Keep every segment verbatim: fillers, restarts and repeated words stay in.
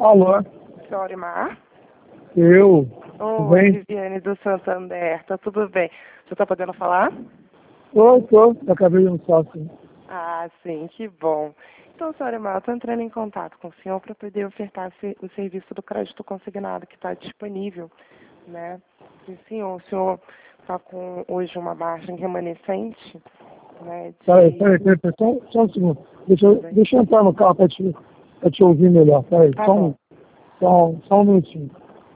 Alô? Senhor Arimar? Eu? Oi, Bem? Viviane do Santander, tá tudo bem? Você tá podendo falar? Tô, tô. Acabei de almoçar, sim. Ah, sim, que bom. Então, senhor Arimar, eu tô entrando em contato com o senhor para poder ofertar se- o serviço do crédito consignado que está disponível, né? E, senhor, o senhor está com hoje uma margem remanescente, né? De... Peraí, peraí, peraí, peraí, só, só um segundo. Deixa eu, deixa eu entrar no carro para te, pra te ouvir melhor. Peraí, Tá só bom. um, só, um- só um minutinho.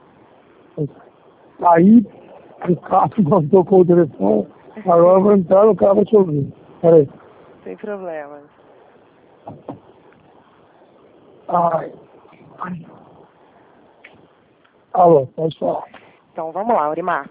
Aí, o carro quando tocou o telefone, agora eu vou entrar no carro para te ouvir. Peraí. Sem problemas. Ai. Ai. Alô, pode falar. Então, vamos lá, Aurimar.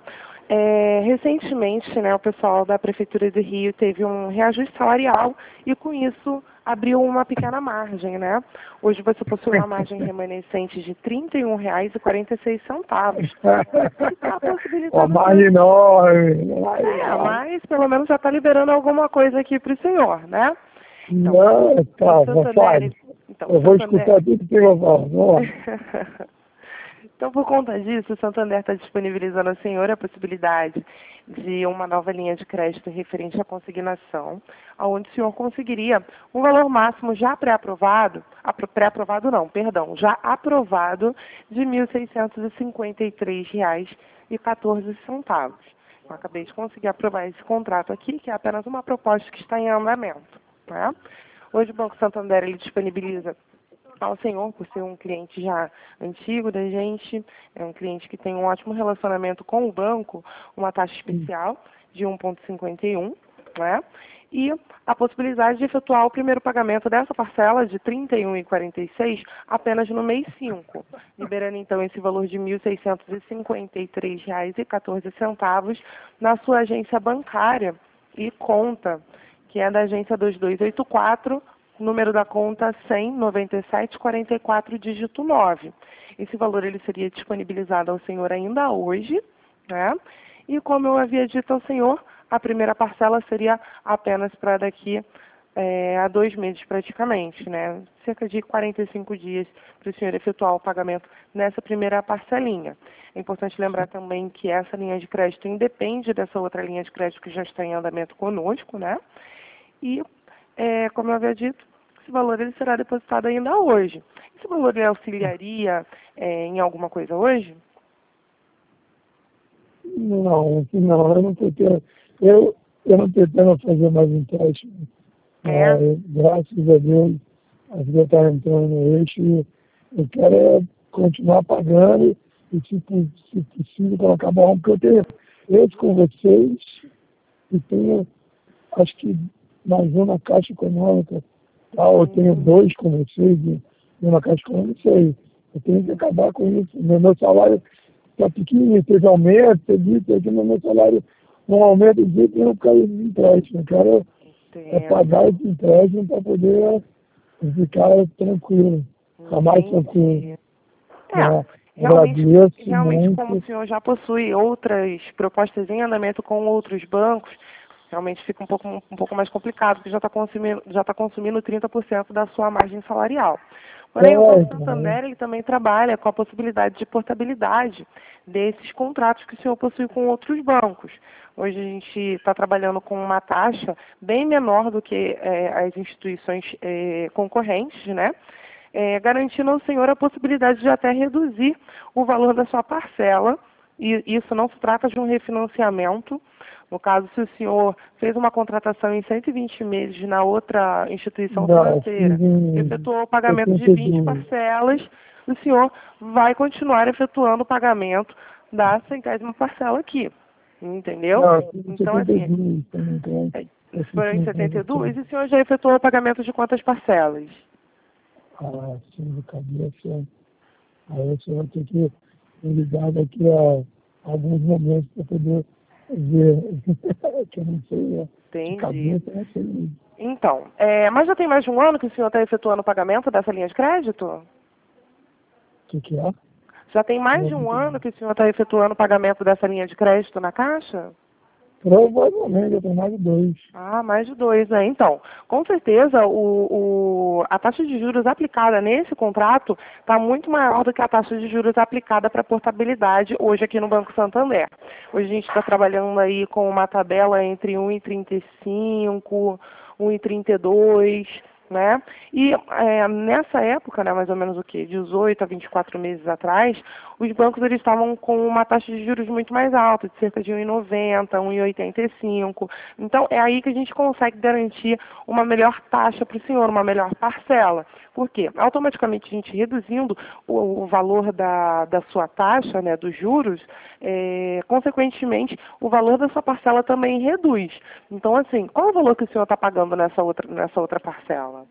É, recentemente, né, o pessoal da Prefeitura do Rio teve um reajuste salarial e, com isso, abriu uma pequena margem, né? Hoje você possui uma margem remanescente de trinta e um reais e quarenta e seis centavos. Que está Uma possibilitando... margem enorme. É, mas pelo menos já está liberando alguma coisa aqui para o senhor, né? Então, Não, tá, o Santander... faz. Então, Eu o vou Santander... escutar tudo que eu falo. Vamos lá. Então, por conta disso, o Santander está disponibilizando ao senhor a possibilidade de uma nova linha de crédito referente à consignação, onde o senhor conseguiria um valor máximo já pré-aprovado, apro- pré-aprovado não, perdão, já aprovado de mil seiscentos e cinquenta e três reais e quatorze centavos. Eu acabei de conseguir aprovar esse contrato aqui, que é apenas uma proposta que está em andamento, né? Hoje o Banco Santander ele disponibiliza ao senhor, por ser um cliente já antigo da gente, é um cliente que tem um ótimo relacionamento com o banco, uma taxa especial de um vírgula cinquenta e um, né? E a possibilidade de efetuar o primeiro pagamento dessa parcela de trinta e um reais e quarenta e seis centavos apenas no mês cinco, liberando então esse valor de mil seiscentos e cinquenta e três reais e quatorze centavos na sua agência bancária e conta, que é da agência dois dois oito quatro, número da conta cem, noventa e sete, quarenta e quatro, dígito nove. Esse valor ele seria disponibilizado ao senhor ainda hoje, né? E como eu havia dito ao senhor, a primeira parcela seria apenas para daqui é, a dois meses praticamente, né? Cerca de quarenta e cinco dias para o senhor efetuar o pagamento nessa primeira parcelinha. É importante lembrar também que essa linha de crédito independe dessa outra linha de crédito que já está em andamento conosco, né? E, é, como eu havia dito, esse valor ele será depositado ainda hoje. Esse valor ele auxiliaria é, em alguma coisa hoje? Não, não, eu não pretendo, eu, eu não pretendo fazer mais empréstimo. É? É, graças a Deus, a vida está entrando no eixo e eu quero é continuar pagando e, se, po- se possível, colocar bom, porque eu tenho esse com vocês e tenho, acho que mais uma caixa econômica, tal, eu tenho dois com vocês e uma caixa econômica, não sei. Eu tenho que acabar com isso. Meu, meu salário está pequenininho, teve aumento, teve isso, teve aquilo, meu salário não aumenta de jeito nenhum por causa dos empréstimos. Eu quero é pagar esse empréstimo para poder ficar tranquilo, ficar mais tranquilo. Entendi. Né? É, realmente, Agradeço realmente como o muito. senhor já possui outras propostas em andamento com outros bancos, realmente fica um pouco, um pouco mais complicado, porque já está consumindo, já está consumindo trinta por cento da sua margem salarial. Porém, o Banco É, Santander ele também trabalha com a possibilidade de portabilidade desses contratos que o senhor possui com outros bancos. Hoje a gente está trabalhando com uma taxa bem menor do que eh, as instituições eh, concorrentes, né? É, garantindo ao senhor a possibilidade de até reduzir o valor da sua parcela. E isso não se trata de um refinanciamento. No caso, se o senhor fez uma contratação em cento e vinte meses na outra instituição não, financeira, fiz em efetuou o pagamento de vinte setenta e dois. parcelas, o senhor vai continuar efetuando o pagamento da centésima parcela aqui. Entendeu? Não, fiz em Então, setenta e assim, dois, também, então, é, eu foram fiz em em setenta e dois setenta e dois. e o senhor já efetuou o pagamento de quantas parcelas? Ah, sim, de cabeça. Aí você vai ter que me ligar daqui a alguns momentos para poder ver, que eu não sei, né? De Entendi. cabeça, eu não sei mesmo. Então, é, mas já tem mais de um ano que o senhor está efetuando o pagamento dessa linha de crédito? O que que é? Já tem mais Não de um entendi. ano que o senhor está efetuando o pagamento dessa linha de crédito na Caixa? Provavelmente, eu tenho mais de dois. Ah, mais de dois, né? Então, com certeza, o, o, a taxa de juros aplicada nesse contrato está muito maior do que a taxa de juros aplicada para portabilidade hoje aqui no Banco Santander. Hoje a gente está trabalhando aí com uma tabela entre um vírgula trinta e cinco, um vírgula trinta e dois, né? E é, nessa época, né, mais ou menos o que, dezoito a vinte e quatro meses atrás, os bancos eles estavam com uma taxa de juros muito mais alta, de cerca de um vírgula noventa, um vírgula oitenta e cinco. Então é aí que a gente consegue garantir uma melhor taxa para o senhor, uma melhor parcela. Por quê? Automaticamente a gente reduzindo o, o valor da, da sua taxa, né, dos juros, é, consequentemente o valor da sua parcela também reduz. Então assim, qual é o valor que o senhor está pagando nessa outra, nessa outra parcela?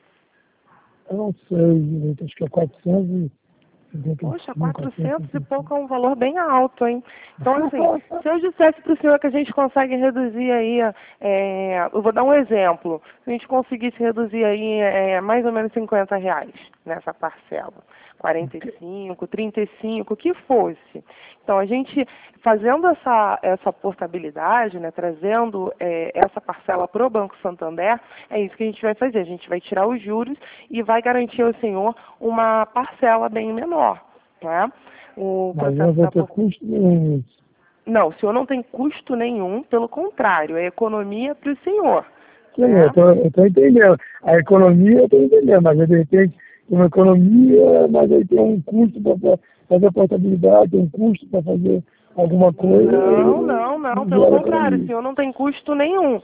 Eu não sei direito, acho que é quatrocentos. Poxa, quatrocentos e pouco é um valor bem alto, hein? Então, assim, se eu dissesse para o senhor que a gente consegue reduzir aí, é, eu vou dar um exemplo, se a gente conseguisse reduzir aí é, mais ou menos cinquenta reais nessa parcela, quarenta e cinco, trinta e cinco, o que fosse. Então, a gente fazendo essa, essa portabilidade, né, trazendo é, essa parcela para o Banco Santander, é isso que a gente vai fazer. A gente vai tirar os juros e vai garantir ao senhor uma parcela bem menor. Né? O Mas não vai ter custo nenhum nisso. Não, o senhor não tem custo nenhum, pelo contrário, é economia para o senhor. Sim, né? eu estou entendendo. A economia eu estou entendendo, mas de repente uma economia, mas aí tem um custo para fazer a portabilidade, tem um custo para fazer alguma coisa. Não, não, não, pelo contrário, o senhor não tem custo nenhum.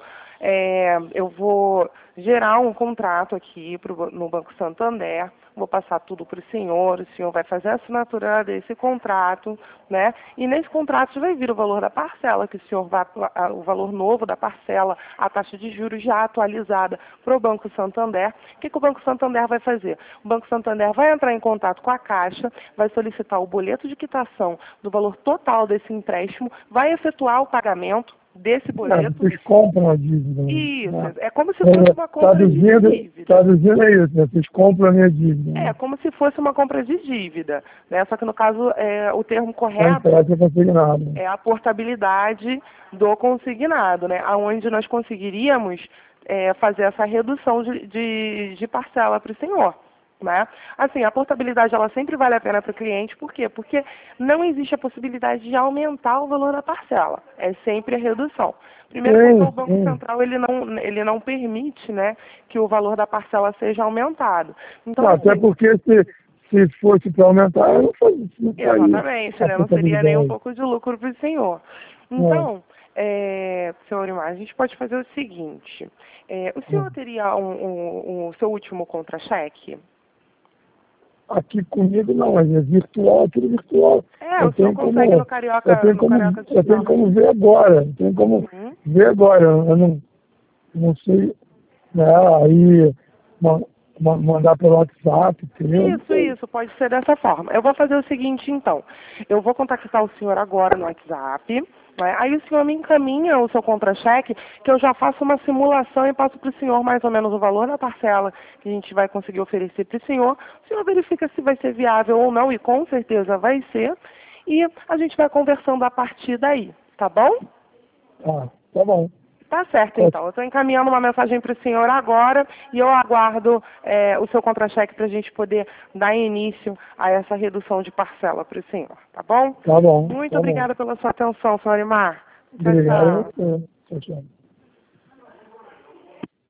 É, eu vou gerar um contrato aqui pro, no Banco Santander, vou passar tudo para o senhor, o senhor vai fazer a assinatura desse contrato, né? E nesse contrato vai vir o valor da parcela, que o senhor vai, o valor novo da parcela, a taxa de juros já atualizada para o Banco Santander. O que, que o Banco Santander vai fazer? O Banco Santander vai entrar em contato com a Caixa, vai solicitar o boleto de quitação do valor total desse empréstimo, vai efetuar o pagamento desse boleto. Não, vocês compram a dívida. Isso, né? é como se fosse uma compra traduzindo, de dívida. Traduzindo é isso, né? Vocês compram a minha dívida. É, né? como se fosse uma compra de dívida, né? Só que no caso, é, o termo correto é consignado. é a portabilidade do consignado, né? Onde nós conseguiríamos é, fazer essa redução de, de, de parcela para o senhor. Né? Assim, a portabilidade ela sempre vale a pena para o cliente, por quê? Porque não existe a possibilidade de aumentar o valor da parcela, é sempre a redução. Primeiro, sim, porque o Banco sim. Central ele não, ele não permite, né, que o valor da parcela seja aumentado. Então, não, assim, até porque se, se fosse para aumentar, eu não fazia. exatamente, né? Não seria nem um pouco de lucro para o senhor. Então, é. é, senhor Imar, a gente pode fazer o seguinte, é, o senhor teria o um, um, um, seu último contra-cheque? Aqui comigo não, mas é virtual, tudo virtual. É, eu o senhor consegue como, no Carioca, eu tenho no como, Carioca eu tenho como ver agora, eu tenho como uhum. ver agora, eu não, não sei, né, aí ma, ma, mandar pelo WhatsApp, entendeu? Isso, isso, pode ser dessa forma. Eu vou fazer o seguinte, então, eu vou contactar o senhor agora no WhatsApp, né? Aí o senhor me encaminha o seu contra-cheque, que eu já faço uma simulação e passo para o senhor mais ou menos o valor da parcela que a gente vai conseguir oferecer para o senhor. O senhor verifica se vai ser viável ou não, e com certeza vai ser, e a gente vai conversando a partir daí, tá bom? Ah, tá bom. Tá certo, então. Eu estou encaminhando uma mensagem para o senhor agora e eu aguardo é, o seu contra-cheque para a gente poder dar início a essa redução de parcela para o senhor, tá bom? Tá bom. Muito tá obrigada bom. pela sua atenção, senhor Imar. Tchau, Obrigado. tchau. Tchau, tchau.